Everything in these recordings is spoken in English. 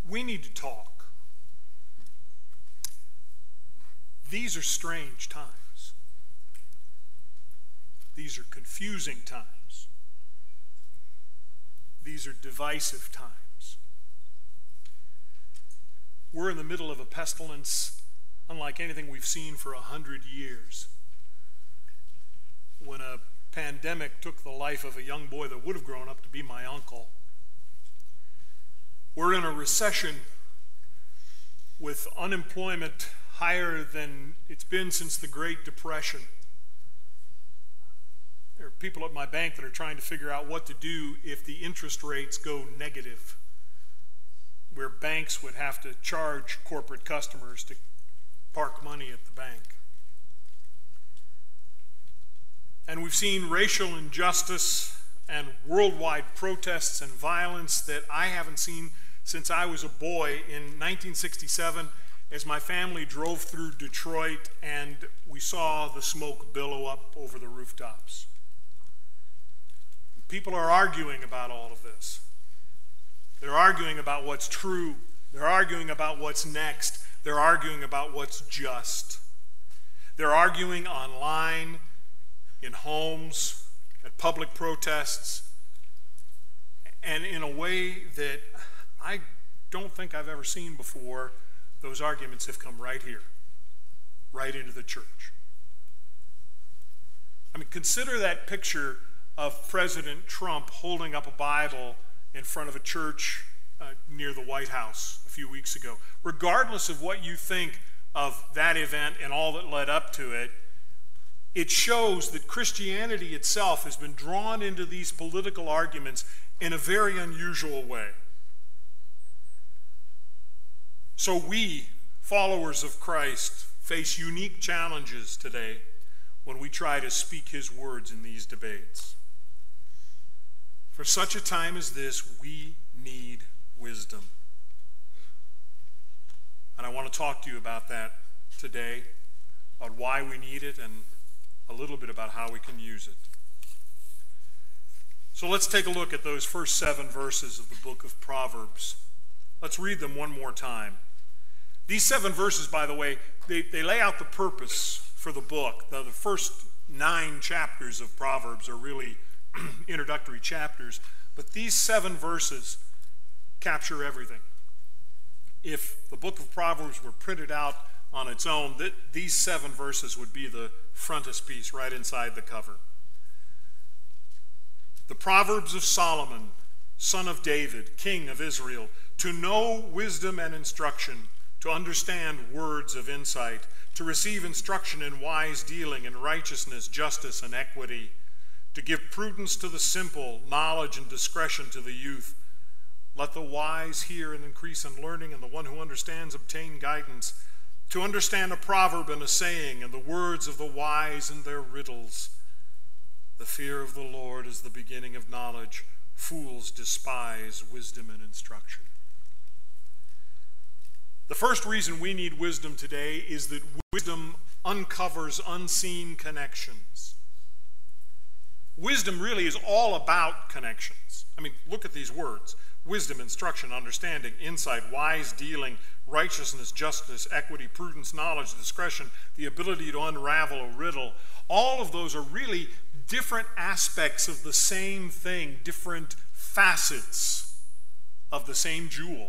we need to talk. These are strange times. These are confusing times. These are divisive times. We're in the middle of a pestilence unlike anything we've seen for 100 years. When a pandemic took the life of a young boy that would have grown up to be my uncle. We're in a recession with unemployment higher than it's been since the Great Depression. There are people at my bank that are trying to figure out what to do if the interest rates go negative, where banks would have to charge corporate customers to park money at the bank. And we've seen racial injustice and worldwide protests and violence that I haven't seen since I was a boy in 1967, as my family drove through Detroit and we saw the smoke billow up over the rooftops. People are arguing about all of this. They're arguing about what's true. They're arguing about what's next. They're arguing about what's just. They're arguing online, in homes, at public protests, and in a way that I don't think I've ever seen before. Those arguments have come right here, right into the church. I mean, consider that picture of President Trump holding up a Bible in front of a church near the White House a few weeks ago. Regardless of what you think of that event and all that led up to it, it shows that Christianity itself has been drawn into these political arguments in a very unusual way. So we, followers of Christ, face unique challenges today when we try to speak his words in these debates. For such a time as this, we need wisdom. And I want to talk to you about that today, about why we need it and a little bit about how we can use it. So let's take a look at those first 7 verses of the book of Proverbs. Let's read them one more time. These 7 verses, by the way, they lay out the purpose for the book. The first 9 chapters of Proverbs are really introductory chapters, but these 7 verses capture everything. If the book of Proverbs were printed out on its own, these 7 verses would be the frontispiece right inside the cover. The Proverbs of Solomon, son of David, king of Israel, to know wisdom and instruction, to understand words of insight, to receive instruction in wise dealing and righteousness, justice, and equity, to give prudence to the simple, knowledge and discretion to the youth. Let the wise hear and increase in learning, and the one who understands obtain guidance. To understand a proverb and a saying, and the words of the wise and their riddles. The fear of the Lord is the beginning of knowledge. Fools despise wisdom and instruction. The first reason we need wisdom today is that wisdom uncovers unseen connections. Wisdom really is all about connections. I mean, look at these words. Wisdom, instruction, understanding, insight, wise dealing, righteousness, justice, equity, prudence, knowledge, discretion, the ability to unravel a riddle. All of those are really different aspects of the same thing, different facets of the same jewel.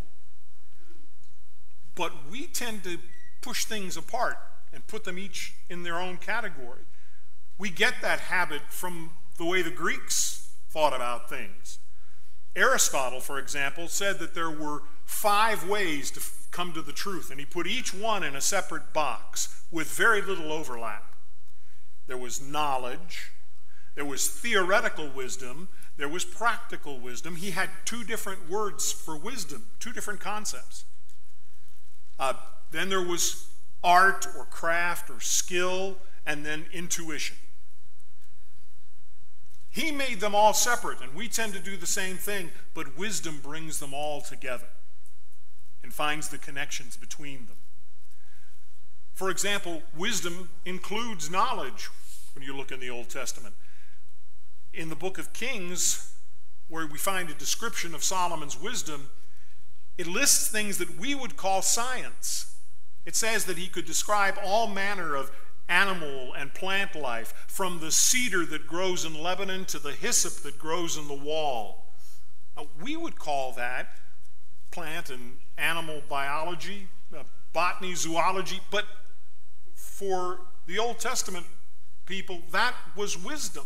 But we tend to push things apart and put them each in their own category. We get that habit from the way the Greeks thought about things. Aristotle, for example, said that there were 5 ways to come to the truth, and he put each one in a separate box with very little overlap. There was knowledge, there was theoretical wisdom, there was practical wisdom. He had 2 different words for wisdom, 2 different concepts. Then there was art or craft or skill, and then intuition. He made them all separate, and we tend to do the same thing, but wisdom brings them all together and finds the connections between them. For example, wisdom includes knowledge when you look in the Old Testament. In the book of Kings, where we find a description of Solomon's wisdom, It lists things that we would call science. It says that he could describe all manner of animal and plant life, from the cedar that grows in Lebanon to the hyssop that grows in the wall. Now, we would call that plant and animal biology, botany, zoology, but for the Old Testament people, that was wisdom.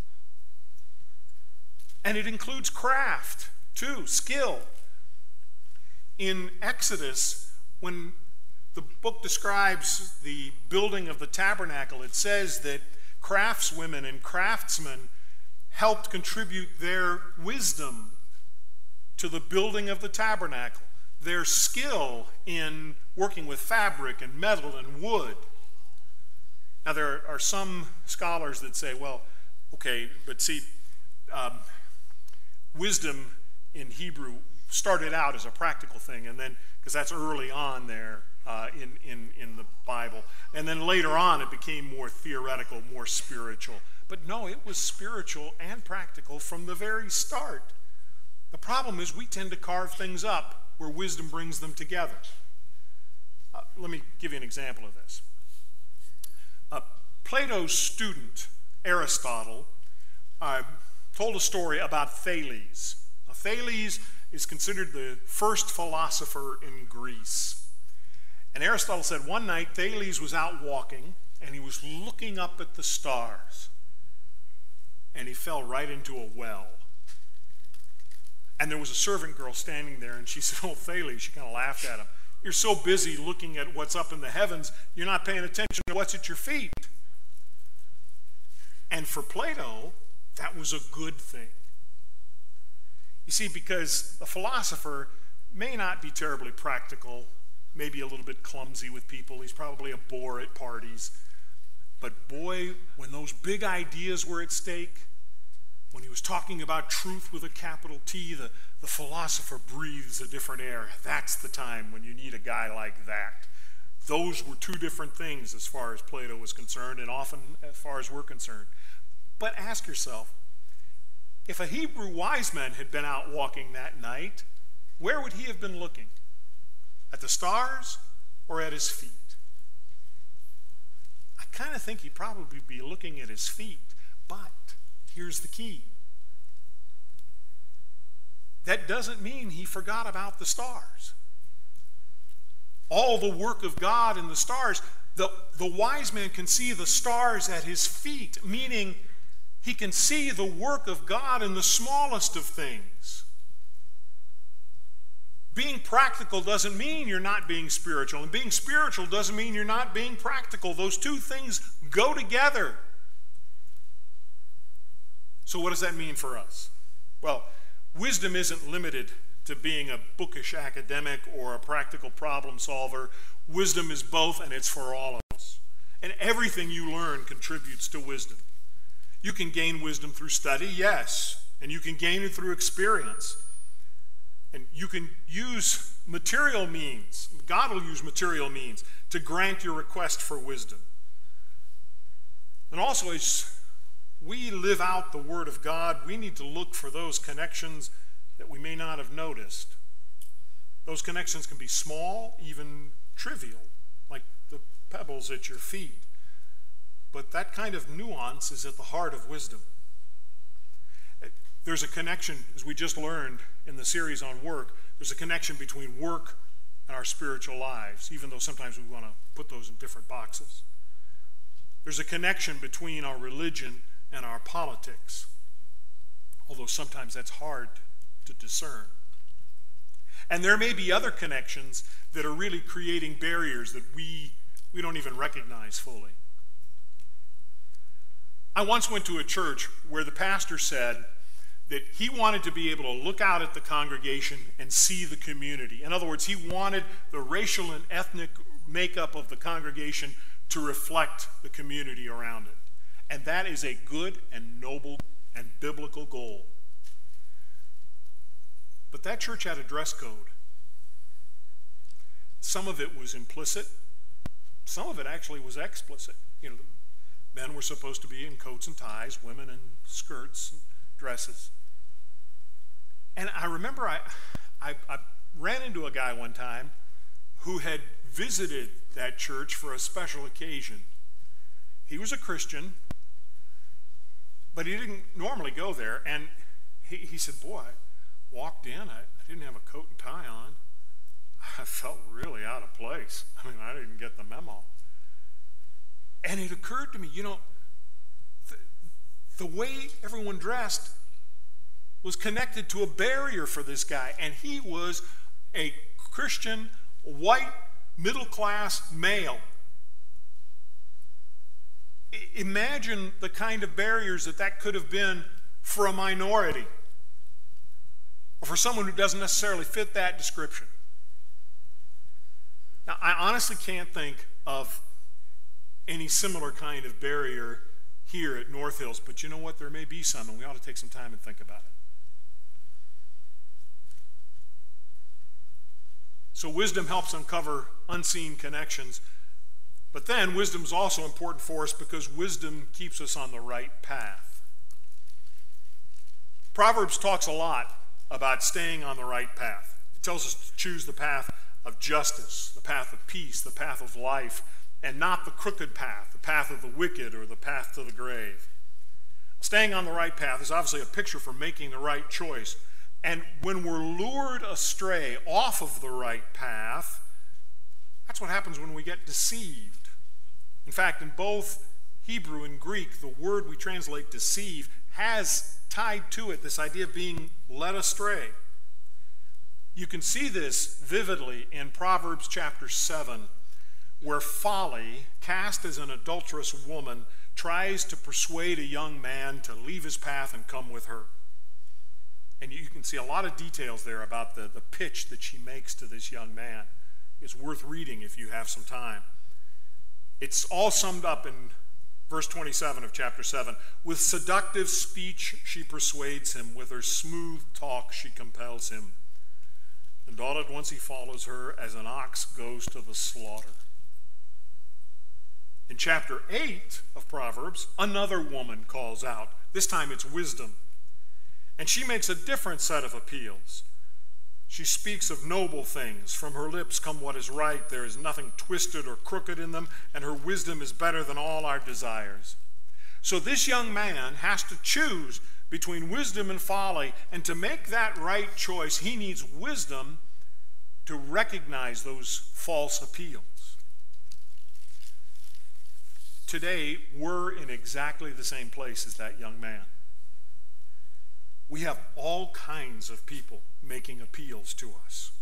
And it includes craft, too, skill. In Exodus, when the book describes the building of the tabernacle, it says that craftswomen and craftsmen helped contribute their wisdom to the building of the tabernacle, their skill in working with fabric and metal and wood. Now, there are some scholars that say, well, okay, but see, wisdom in Hebrew started out as a practical thing, and then, because that's early on there in the Bible, and then later on it became more theoretical, more spiritual. But no, it was spiritual and practical from the very start. The problem is we tend to carve things up where wisdom brings them together. Let me give you an example of this. Plato's student, Aristotle, told a story about Thales. Now, Thales is considered the first philosopher in Greece. And Aristotle said one night Thales was out walking and he was looking up at the stars and he fell right into a well. And there was a servant girl standing there and she said, "Oh, Thales," she kind of laughed at him, "you're so busy looking at what's up in the heavens, you're not paying attention to what's at your feet." And for Plato, that was a good thing. You see, because a philosopher may not be terribly practical, maybe a little bit clumsy with people. He's probably a bore at parties. But boy, when those big ideas were at stake, when he was talking about truth with a capital T, the philosopher breathes a different air. That's the time when you need a guy like that. Those were two different things as far as Plato was concerned, and often as far as we're concerned. But ask yourself, if a Hebrew wise man had been out walking that night, where would he have been looking? At the stars or at his feet? I kind of think he'd probably be looking at his feet, but here's the key. That doesn't mean he forgot about the stars. All the work of God in the stars, the wise man can see the stars at his feet, meaning he can see the work of God in the smallest of things. Being practical doesn't mean you're not being spiritual, and being spiritual doesn't mean you're not being practical. Those two things go together. So what does that mean for us? Well, wisdom isn't limited to being a bookish academic or a practical problem solver. Wisdom is both, and it's for all of us. And everything you learn contributes to wisdom. You can gain wisdom through study, yes, and you can gain it through experience. And you can use material means, God will use material means to grant your request for wisdom. And also, as we live out the Word of God, we need to look for those connections that we may not have noticed. Those connections can be small, even trivial, like the pebbles at your feet. But that kind of nuance is at the heart of wisdom. There's a connection, as we just learned in the series on work, there's a connection between work and our spiritual lives, even though sometimes we want to put those in different boxes. There's a connection between our religion and our politics, although sometimes that's hard to discern. And there may be other connections that are really creating barriers that we don't even recognize fully. I once went to a church where the pastor said that he wanted to be able to look out at the congregation and see the community. In other words, he wanted the racial and ethnic makeup of the congregation to reflect the community around it. And that is a good and noble and biblical goal. But that church had a dress code. Some of it was implicit. Some of it actually was explicit. You know, men were supposed to be in coats and ties, women in skirts and dresses. And I remember I ran into a guy one time who had visited that church for a special occasion. He was a Christian, but he didn't normally go there. And he said, boy, I walked in, I didn't have a coat and tie on. I felt really out of place. I mean, I didn't get the memo. And it occurred to me, the way everyone dressed was connected to a barrier for this guy. And he was a Christian, white, middle-class male. Imagine the kind of barriers that could have been for a minority, or for someone who doesn't necessarily fit that description. Now, I honestly can't think of any similar kind of barrier here at North Hills, but you know what? There may be some, and we ought to take some time and think about it. So wisdom helps uncover unseen connections, but then wisdom is also important for us because wisdom keeps us on the right path. Proverbs talks a lot about staying on the right path. It tells us to choose the path of justice, the path of peace, the path of life, and not the crooked path, the path of the wicked or the path to the grave. Staying on the right path is obviously a picture for making the right choice. And when we're lured astray off of the right path, that's what happens when we get deceived. In fact, in both Hebrew and Greek, the word we translate deceive has tied to it this idea of being led astray. You can see this vividly in Proverbs chapter 7, where folly, cast as an adulterous woman, tries to persuade a young man to leave his path and come with her. And you can see a lot of details there about the pitch that she makes to this young man. It's worth reading if you have some time. It's all summed up in verse 27 of chapter 7. With seductive speech she persuades him, with her smooth talk she compels him. And all at once he follows her as an ox goes to the slaughter. In chapter 8 of Proverbs, another woman calls out. This time it's wisdom. And she makes a different set of appeals. She speaks of noble things. From her lips come what is right. There is nothing twisted or crooked in them, and her wisdom is better than all our desires. So this young man has to choose between wisdom and folly, and to make that right choice, he needs wisdom to recognize those false appeals. Today, we're in exactly the same place as that young man. We have all kinds of people making appeals to us.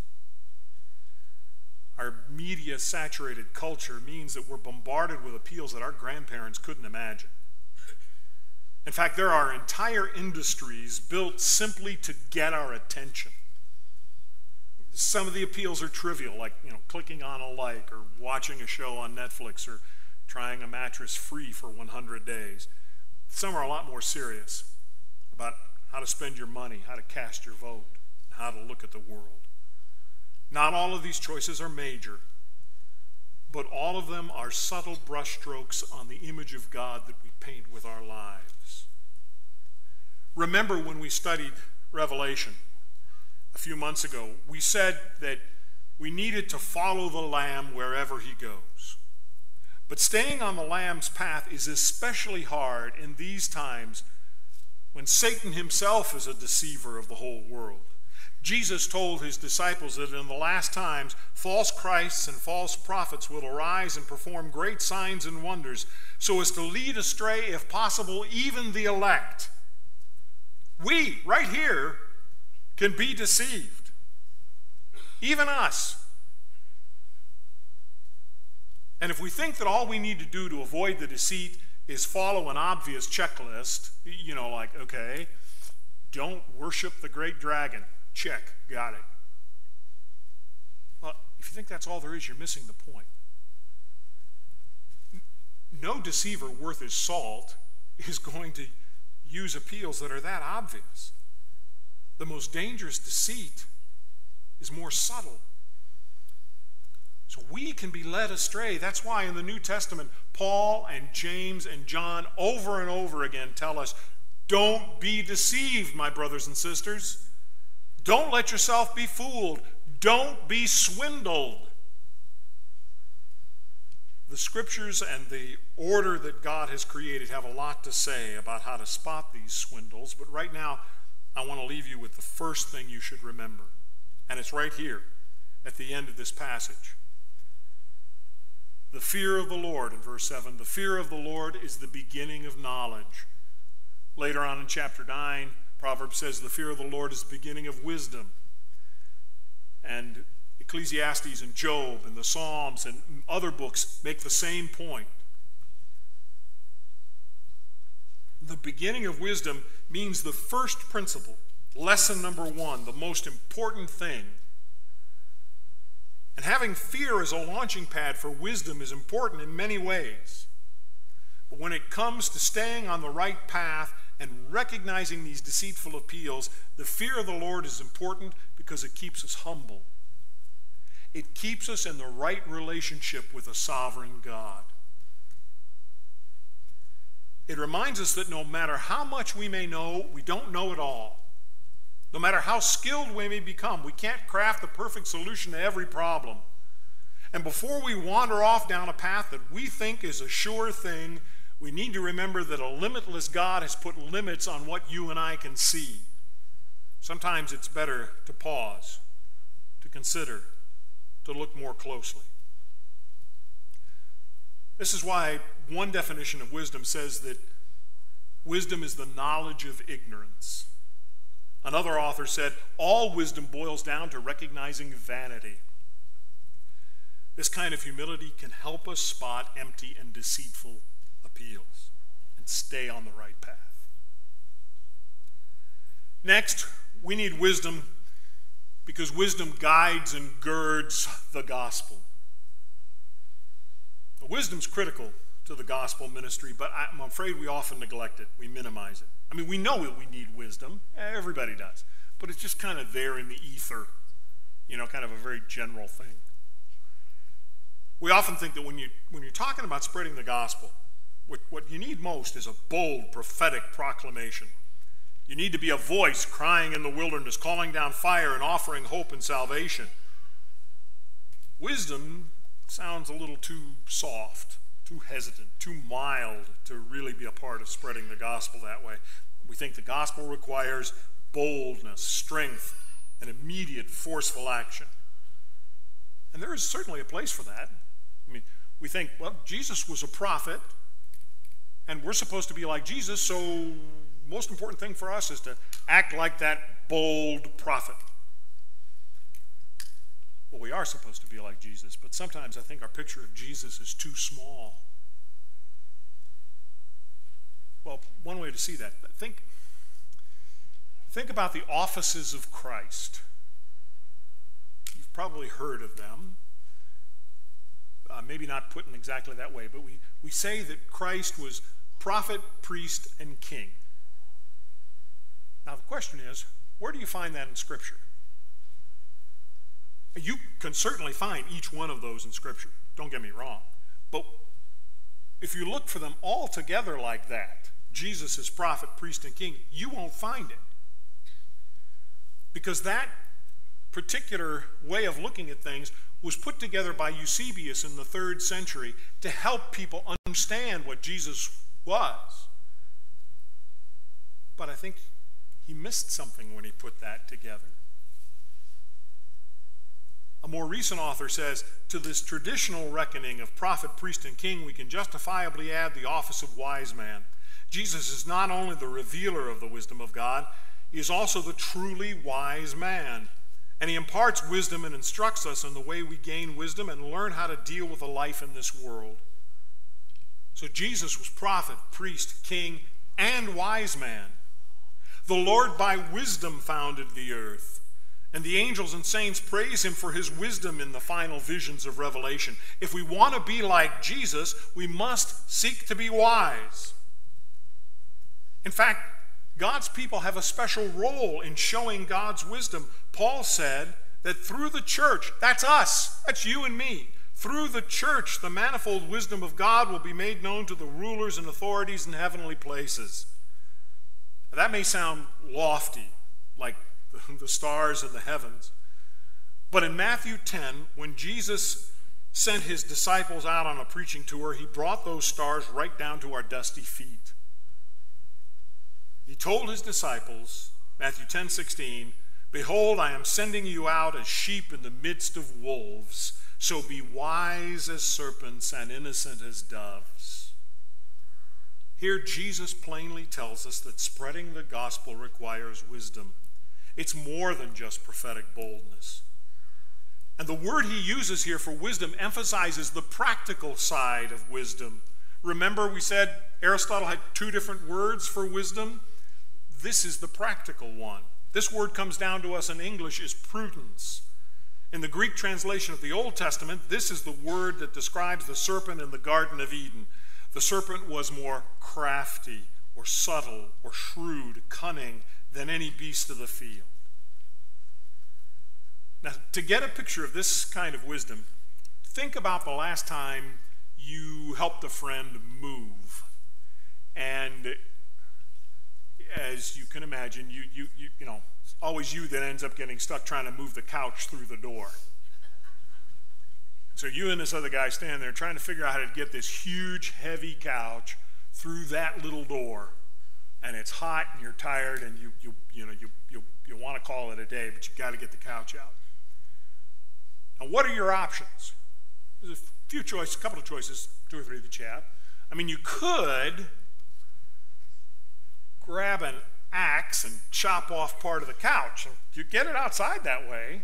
Our media-saturated culture means that we're bombarded with appeals that our grandparents couldn't imagine. In fact, there are entire industries built simply to get our attention. Some of the appeals are trivial, like clicking on a like, or watching a show on Netflix, or trying a mattress free for 100 days. Some are a lot more serious, about how to spend your money, how to cast your vote, how to look at the world. Not all of these choices are major, but all of them are subtle brushstrokes on the image of God that we paint with our lives. Remember when we studied Revelation a few months ago, we said that we needed to follow the Lamb wherever he goes. But staying on the Lamb's path is especially hard in these times when Satan himself is a deceiver of the whole world. Jesus told his disciples that in the last times, false Christs and false prophets will arise and perform great signs and wonders, so as to lead astray, if possible, even the elect. We, right here, can be deceived. Even us. And if we think that all we need to do to avoid the deceit is follow an obvious checklist, like, okay, don't worship the great dragon. Check, got it. Well, if you think that's all there is, you're missing the point. No deceiver worth his salt is going to use appeals that are that obvious. The most dangerous deceit is more subtle. So we can be led astray. That's why in the New Testament, Paul and James and John over and over again tell us, don't be deceived, my brothers and sisters. Don't let yourself be fooled. Don't be swindled. The scriptures and the order that God has created have a lot to say about how to spot these swindles, but right now I want to leave you with the first thing you should remember, and it's right here at the end of this passage. The fear of the Lord, in verse 7, the fear of the Lord is the beginning of knowledge. Later on in chapter 9, Proverbs says the fear of the Lord is the beginning of wisdom. And Ecclesiastes and Job and the Psalms and other books make the same point. The beginning of wisdom means the first principle, lesson number 1, the most important thing. And having fear as a launching pad for wisdom is important in many ways. But when it comes to staying on the right path and recognizing these deceitful appeals, the fear of the Lord is important because it keeps us humble. It keeps us in the right relationship with a sovereign God. It reminds us that no matter how much we may know, we don't know it all. No matter how skilled we may become, we can't craft the perfect solution to every problem. And before we wander off down a path that we think is a sure thing, we need to remember that a limitless God has put limits on what you and I can see. Sometimes it's better to pause, to consider, to look more closely. This is why one definition of wisdom says that wisdom is the knowledge of ignorance. Another author said, all wisdom boils down to recognizing vanity. This kind of humility can help us spot empty and deceitful appeals and stay on the right path. Next, we need wisdom because wisdom guides and girds the gospel. Wisdom's critical to the gospel ministry, but I'm afraid we often neglect it. We minimize it. I mean, we know that we need wisdom. Everybody does. But it's just kind of there in the ether, kind of a very general thing. We often think that when you're talking about spreading the gospel, what you need most is a bold prophetic proclamation. You need to be a voice crying in the wilderness, calling down fire and offering hope and salvation. Wisdom sounds a little too soft, too hesitant, too mild to really be a part of spreading the gospel that way. We think the gospel requires boldness, strength, and immediate forceful action. And there is certainly a place for that. I mean, we think, well, Jesus was a prophet, and we're supposed to be like Jesus, so most important thing for us is to act like that bold prophet. Well, we are supposed to be like Jesus, but sometimes I think our picture of Jesus is too small. Well, one way to see that, think about the offices of Christ. You've probably heard of them. Maybe not put in exactly that way, but we say that Christ was prophet, priest, and king. Now the question is, where do you find that in Scripture? You can certainly find each one of those in Scripture, don't get me wrong. But if you look for them all together like that, Jesus is prophet, priest, and king, you won't find it. Because that particular way of looking at things was put together by Eusebius in the 3rd century to help people understand what Jesus was. But I think he missed something when he put that together. A more recent author says, to this traditional reckoning of prophet, priest, and king, we can justifiably add the office of wise man. Jesus is not only the revealer of the wisdom of God, he is also the truly wise man. And he imparts wisdom and instructs us in the way we gain wisdom and learn how to deal with a life in this world. So Jesus was prophet, priest, king, and wise man. The Lord by wisdom founded the earth, and the angels and saints praise him for his wisdom in the final visions of Revelation. If we want to be like Jesus, we must seek to be wise. In fact, God's people have a special role in showing God's wisdom. Paul said that through the church, that's us, that's you and me, through the church, the manifold wisdom of God will be made known to the rulers and authorities in heavenly places. That may sound lofty, like the stars in the heavens, But in Matthew 10, when Jesus sent his disciples out on a preaching tour, he brought those stars right down to our dusty feet. He told his disciples, Matthew 10:16, "Behold, I am sending you out as sheep in the midst of wolves, so be wise as serpents and innocent as doves." Here Jesus plainly tells us that spreading the gospel requires wisdom. It's more than just prophetic boldness. And the word he uses here for wisdom emphasizes the practical side of wisdom. Remember, we said Aristotle had two different words for wisdom? This is the practical one. This word comes down to us in English as prudence. In the Greek translation of the Old Testament, this is the word that describes the serpent in the Garden of Eden. The serpent was more crafty or subtle or shrewd, cunning than any beast of the field. Now, to get a picture of this kind of wisdom, think about the last time you helped a friend move. And as you can imagine, you know, it's always you that ends up getting stuck trying to move the couch through the door. So you and this other guy stand there trying to figure out how to get this huge, heavy couch through that little door. And it's hot and you're tired and you want to call it a day, but you got to get the couch out. Now, what are your options? There's a few choices, a couple of choices, two or three that you have. I mean, you could grab an axe and chop off part of the couch. And you get it outside that way.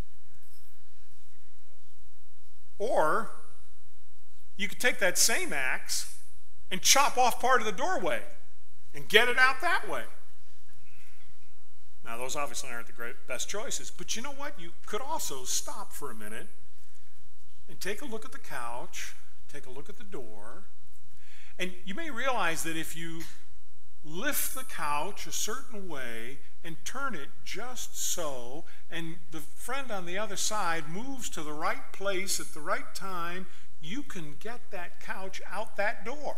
Or you could take that same axe and chop off part of the doorway and get it out that way. Now, those obviously aren't the best choices, but you know what? You could also stop for a minute and take a look at the couch, take a look at the door, and you may realize that if you lift the couch a certain way and turn it just so, and the friend on the other side moves to the right place at the right time, you can get that couch out that door.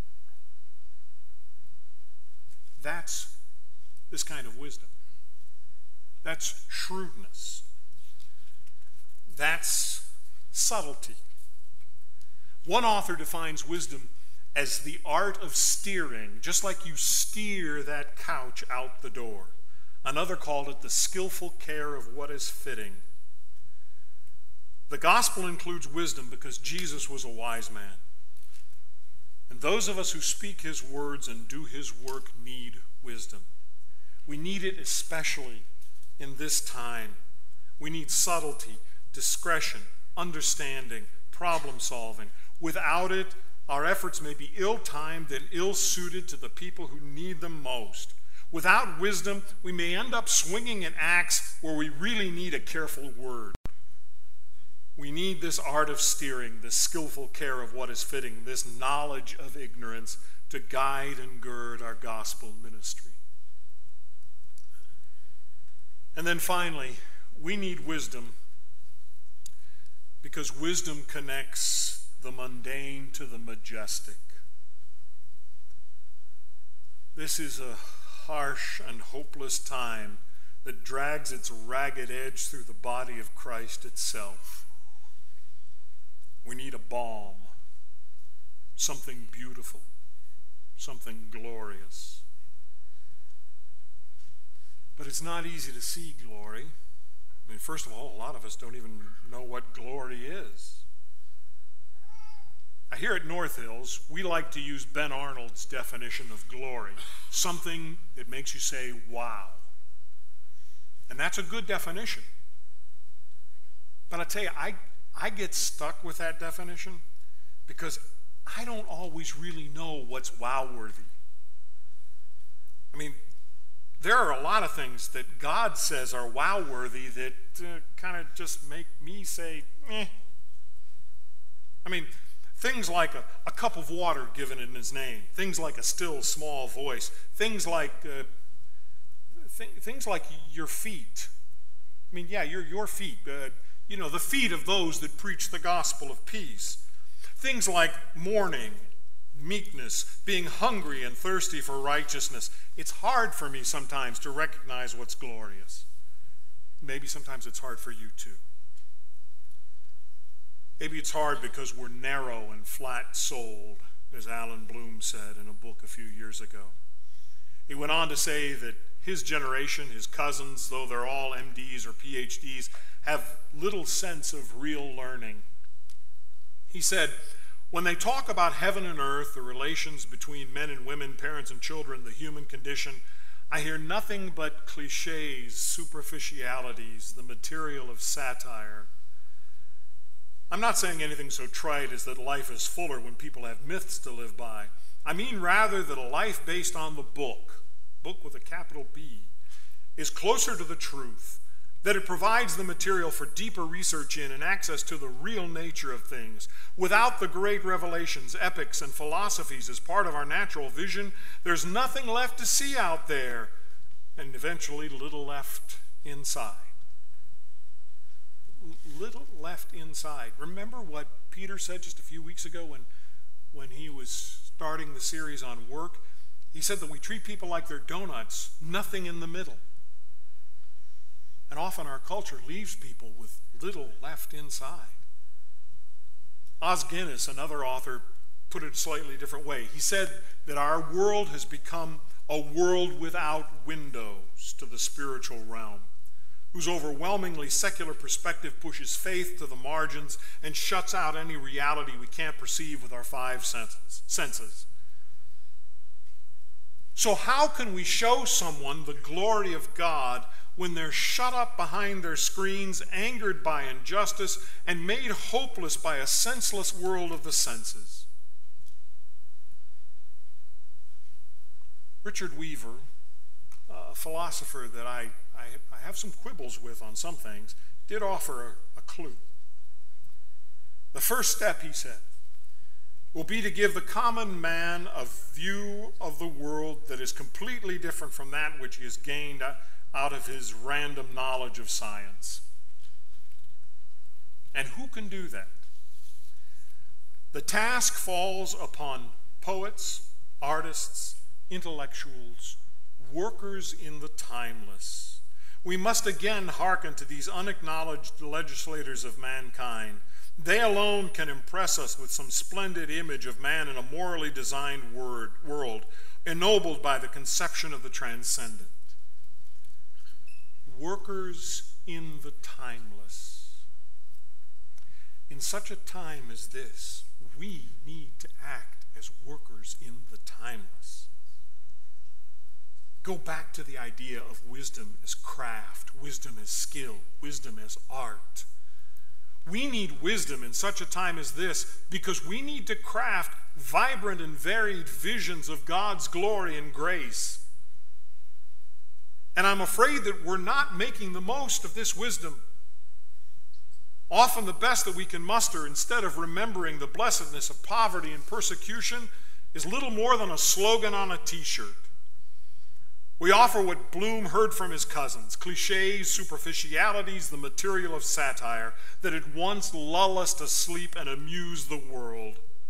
That's this kind of wisdom. That's shrewdness. That's subtlety. One author defines wisdom as the art of steering, just like you steer that couch out the door. Another called it the skillful care of what is fitting. The gospel includes wisdom because Jesus was a wise man. And those of us who speak his words and do his work need wisdom. We need it especially in this time. We need subtlety, discretion, understanding, problem solving. Without it, our efforts may be ill-timed and ill-suited to the people who need them most. Without wisdom, we may end up swinging an axe where we really need a careful word. We need this art of steering, this skillful care of what is fitting, this knowledge of ignorance to guide and gird our gospel ministry. And then finally, we need wisdom because wisdom connects the mundane to the majestic. This is a harsh and hopeless time that drags its ragged edge through the body of Christ itself. We need a balm, something beautiful, something glorious. But it's not easy to see glory. I mean, first of all, a lot of us don't even know what glory is. Here at North Hills, we like to use Ben Arnold's definition of glory, something that makes you say, wow. And that's a good definition. But I tell you, I get stuck with that definition because I don't always really know what's wow-worthy. I mean, there are a lot of things that God says are wow-worthy that kind of just make me say, meh. I mean, things like a cup of water given in his name, things like a still small voice, things like your feet. I mean, yeah, your feet, the feet of those that preach the gospel of peace. Things like mourning, meekness, being hungry and thirsty for righteousness. It's hard for me sometimes to recognize what's glorious. maybe sometimes it's hard for you too. Maybe it's hard because we're narrow and flat-souled, as Alan Bloom said in a book a few years ago. He went on to say that his generation, his cousins, though they're all MDs or PhDs, have little sense of real learning. He said, when they talk about heaven and earth, the relations between men and women, parents and children, the human condition, I hear nothing but cliches, superficialities, the material of satire. I'm not saying anything so trite as that life is fuller when people have myths to live by. I mean rather that a life based on the book with a capital B, is closer to the truth, that it provides the material for deeper research in and access to the real nature of things. Without the great revelations, epics, and philosophies as part of our natural vision, there's nothing left to see out there, and eventually little left inside. Little left inside. Remember what Peter said just a few weeks ago when he was starting the series on work? He said that we treat people like they're donuts, nothing in the middle. And often our culture leaves people with little left inside. Os Guinness, another author, put it a slightly different way. He said that our world has become a world without windows to the spiritual realm, whose overwhelmingly secular perspective pushes faith to the margins and shuts out any reality we can't perceive with our five senses. So how can we show someone the glory of God when they're shut up behind their screens, angered by injustice, and made hopeless by a senseless world of the senses? Richard Weaver, a philosopher that I have some quibbles with on some things, did offer a clue. The first step, he said, will be to give the common man a view of the world that is completely different from that which he has gained out of his random knowledge of science. And who can do that? The task falls upon poets, artists, intellectuals, workers in the timeless. We must again hearken to these unacknowledged legislators of mankind. They alone can impress us with some splendid image of man in a morally designed world, ennobled by the conception of the transcendent. Workers in the timeless. In such a time as this, we need to act as workers in the timeless. Go back to the idea of wisdom as craft, wisdom as skill, wisdom as art. We need wisdom in such a time as this because we need to craft vibrant and varied visions of God's glory and grace. And I'm afraid that we're not making the most of this wisdom. Often the best that we can muster, instead of remembering the blessedness of poverty and persecution, is little more than a slogan on a t-shirt. We offer what Bloom heard from his cousins, cliches, superficialities, the material of satire that at once lull us to sleep and amuse the world.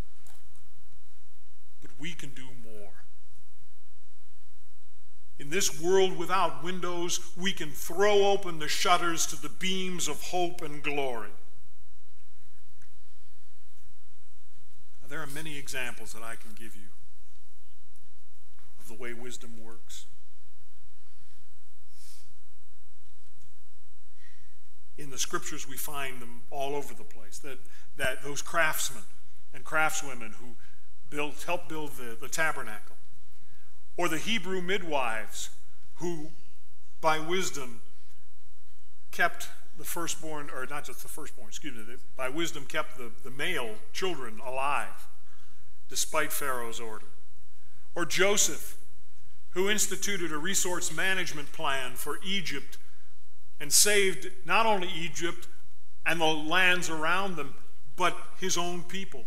But we can do more. In this world without windows, we can throw open the shutters to the beams of hope and glory. Now, there are many examples that I can give you of the way wisdom works. In the scriptures, we find them all over the place. That those craftsmen and craftswomen who helped build the tabernacle, or the Hebrew midwives who, by wisdom, kept the firstborn, or not just the firstborn, by wisdom kept the male children alive, despite Pharaoh's order. Or Joseph, who instituted a resource management plan for Egypt and saved not only Egypt and the lands around them, but his own people.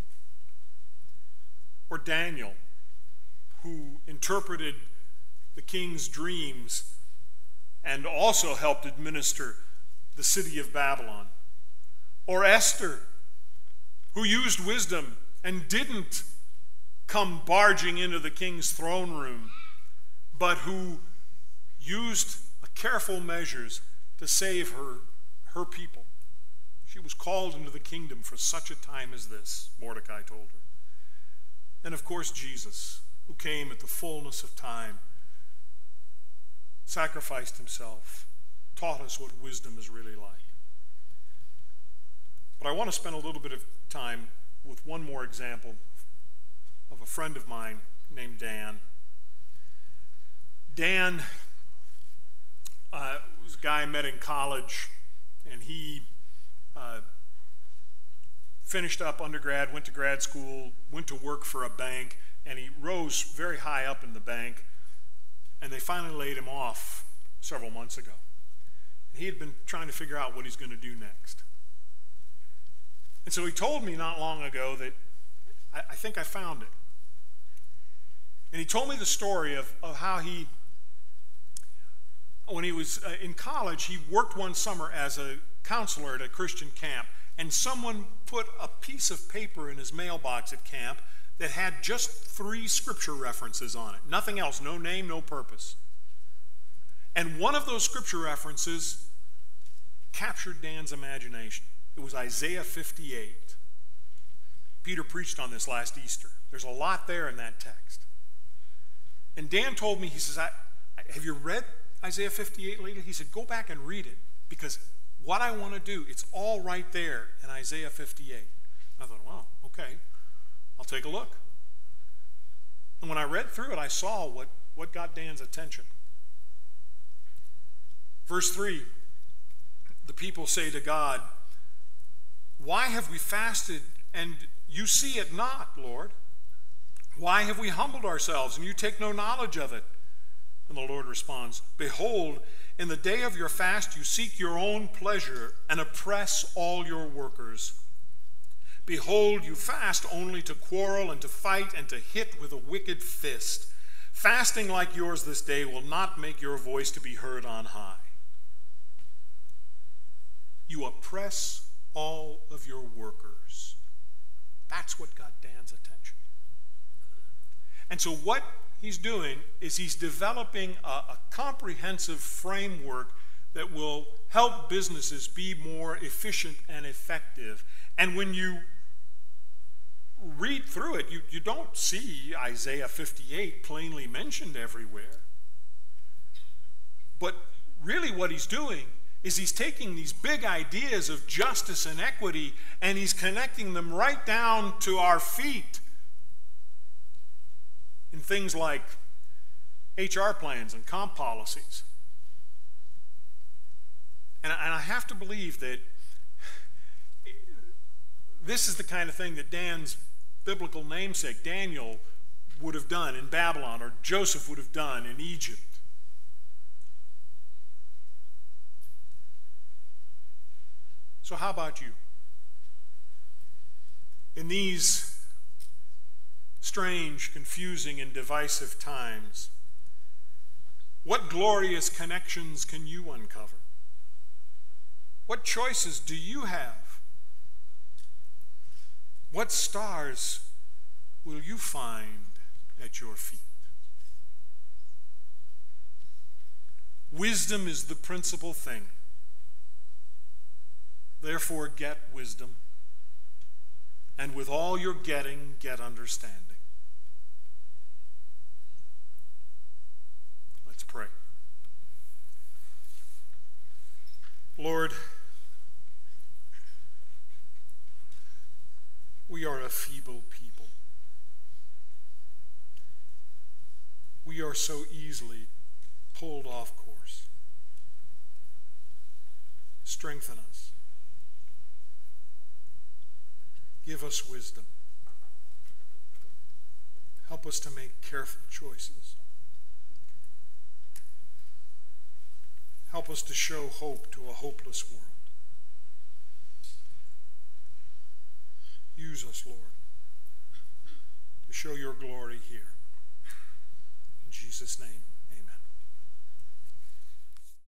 Or Daniel, who interpreted the king's dreams and also helped administer the city of Babylon. Or Esther, who used wisdom and didn't come barging into the king's throne room, but who used careful measures to save her people. She was called into the kingdom for such a time as this, Mordecai told her. And of course, Jesus, who came at the fullness of time, sacrificed himself, taught us what wisdom is really like. But I want to spend a little bit of time with one more example of a friend of mine named Dan. Dan was a guy I met in college, and he finished up undergrad, went to grad school, went to work for a bank, and he rose very high up in the bank, and they finally laid him off several months ago. He had been trying to figure out what he's going to do next. And so he told me not long ago that I think I found it. And he told me the story of how when he was in college, he worked one summer as a counselor at a Christian camp, and someone put a piece of paper in his mailbox at camp that had just 3 scripture references on it. Nothing else, no name, no purpose. And one of those scripture references captured Dan's imagination. It was Isaiah 58. Peter preached on this last Easter. There's a lot there in that text. And Dan told me, he says, have you read Isaiah 58 lately? He said, go back and read it, because what I want to do, it's all right there in Isaiah 58. I thought, wow, okay, I'll take a look. And when I read through it, I saw what got Dan's attention. Verse 3, the people say to God, why have we fasted and you see it not, Lord? Why have we humbled ourselves and you take no knowledge of it? And the Lord responds, behold, in the day of your fast you seek your own pleasure and oppress all your workers. Behold, you fast only to quarrel and to fight and to hit with a wicked fist. Fasting like yours this day will not make your voice to be heard on high. You oppress all of your workers. That's what got Dan's attention. And so what he's doing is he's developing a comprehensive framework that will help businesses be more efficient and effective. And when you read through it, you don't see Isaiah 58 plainly mentioned everywhere. But really what he's doing is he's taking these big ideas of justice and equity and he's connecting them right down to our feet in things like HR plans and comp policies. And I have to believe that this is the kind of thing that Dan's biblical namesake, Daniel, would have done in Babylon, or Joseph would have done in Egypt. So how about you? In these strange, confusing, and divisive times, what glorious connections can you uncover? What choices do you have? What stars will you find at your feet? Wisdom is the principal thing. Therefore, get wisdom, and with all you're getting, get understanding. Let's pray. Lord, we are a feeble people. We are so easily pulled off course. Strengthen us. Give us wisdom. Help us to make careful choices. Help us to show hope to a hopeless world. Use us, Lord, to show your glory here. In Jesus' name.